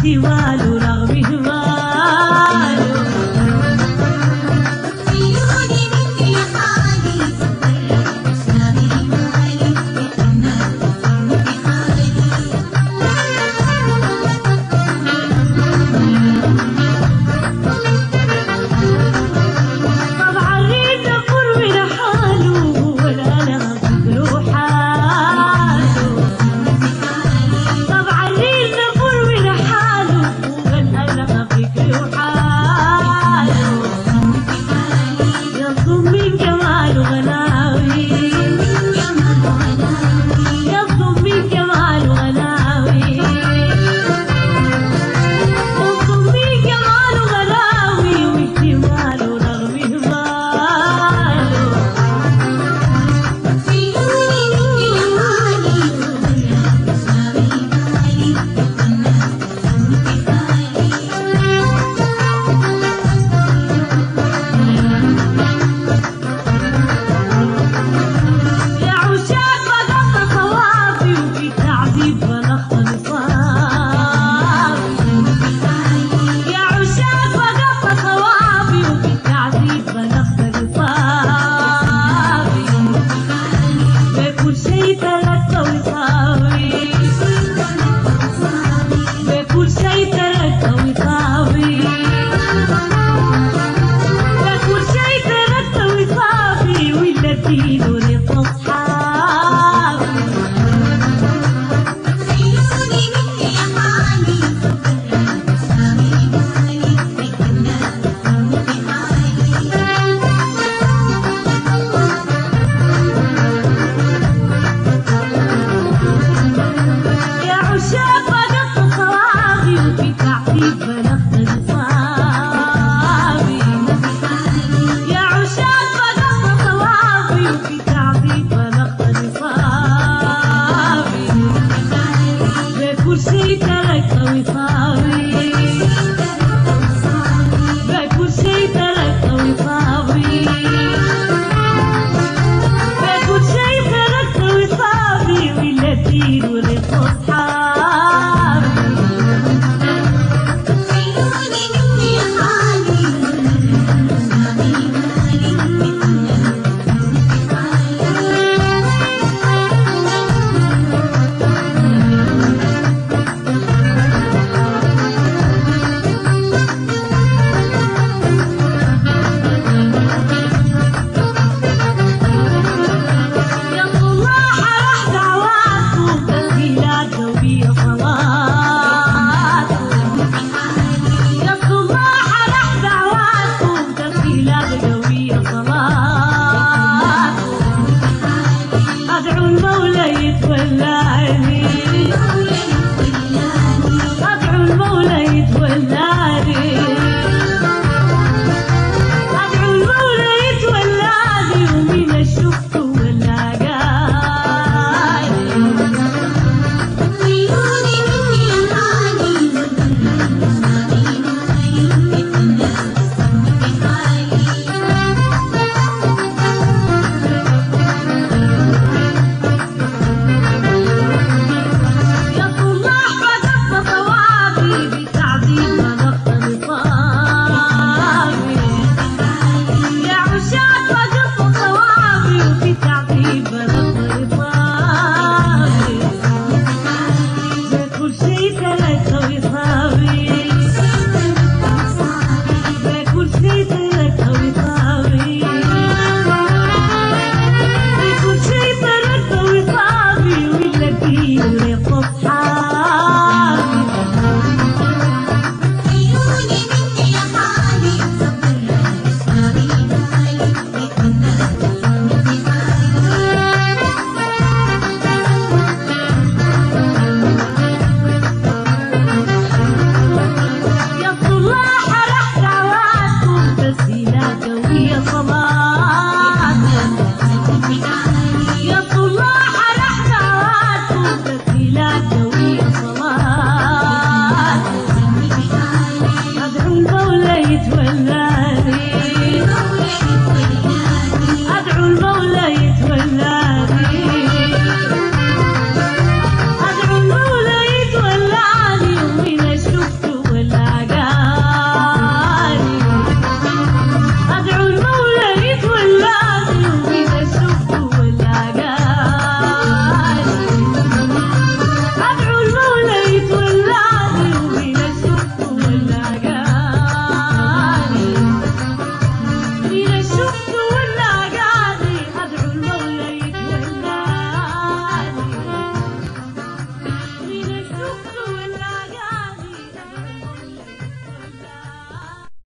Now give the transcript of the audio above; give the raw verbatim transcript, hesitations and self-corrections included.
واحتمال رغم إهماله عيوني مني حالي شامل مالي الناس في حالي طبعا ريت قرب لحاله ولا لها فكره حاله طبعا ريت قرب لحاله ولا لها فكره حاله يصدم من جماله غلاوي يصدم من جماله غلاوي يصدم من جماله غلاوي واحتماله رغم إهماله عيوني مني حالي شامل مالي الناس يا عشاق بلغت صوابي وفي تعذيب بلغت نصابي يا عشاق بلغت صوابي وفي تعذيب بلغت نصابي بكل شيء تركت وصابي بكل شيء تركت وصابي بكل شيء تركت وصابي والتي نورت أصحابي عيوني مني حالي شامل مالي الناس في حالي يا عشاق بلغت صوابي وفي تعذيب بلغت نصابي يا عشاق بلغت صوابي وفي تعذيب بلغت نصابي بكل شيء تركت وصابي بكل شيء تركت وصابي بكل شيء تركت وصابي والتي نورت أصحابي عيوني مني حالي شامل مالي الناس يا صلاح راح دعواتكم تسهيلات ذوية صلاتكم يا صلاح راح دعواتكم تسهيلات ذوية صلاتكم أدعو المولى يتولاني أدعو المولى يتولاني أدعو المولى يتولاني ومن الشفت ولا قالي عيوني مني حالي شامل مالي الناس في حالي يا صلاح بلغت صوابي